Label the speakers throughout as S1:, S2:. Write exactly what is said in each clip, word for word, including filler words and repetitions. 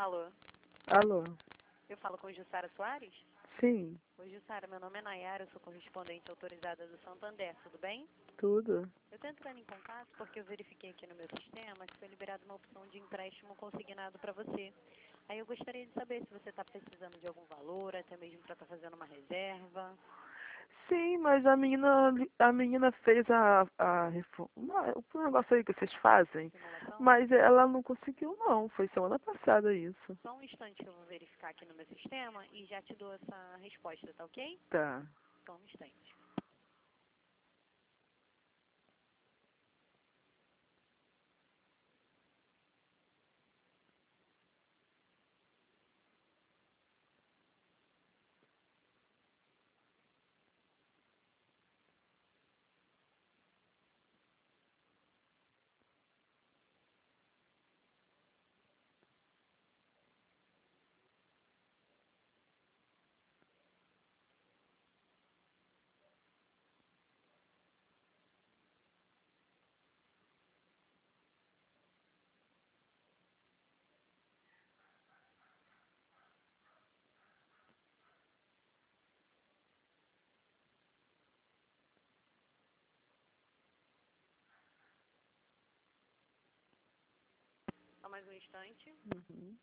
S1: Alô,
S2: Alô?
S1: eu falo com Jussara Soares?
S2: Sim,
S1: Oi, Jussara, meu nome é Nayara, eu sou correspondente autorizada do Santander, tudo bem?
S2: tudo.
S1: Eu estou entrando em contato porque eu verifiquei aqui no meu sistema que foi liberada uma opção de empréstimo consignado para você. Aí eu gostaria de saber se você está precisando de algum valor, até mesmo para estar fazendo uma reserva.
S2: Sim, mas a menina, a menina fez a, a reforma, o negócio aí que vocês fazem,
S1: Simulação?
S2: mas ela não conseguiu não, foi semana passada isso.
S1: Só um instante que eu vou verificar aqui no meu sistema e já te dou essa resposta, tá ok?
S2: Tá.
S1: Só um instante. Só mais um instante.
S2: Uhum.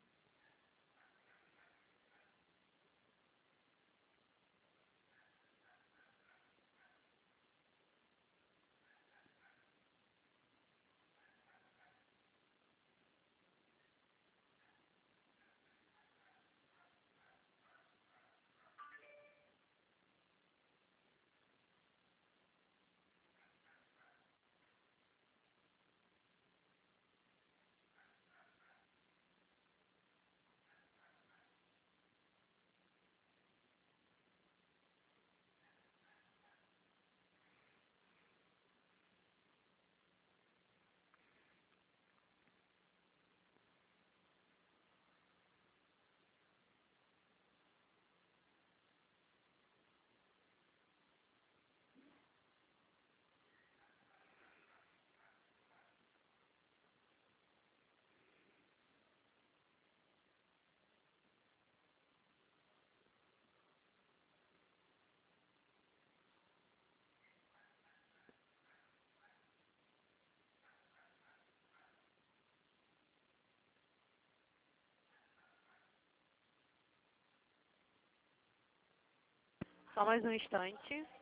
S1: Só mais um instante.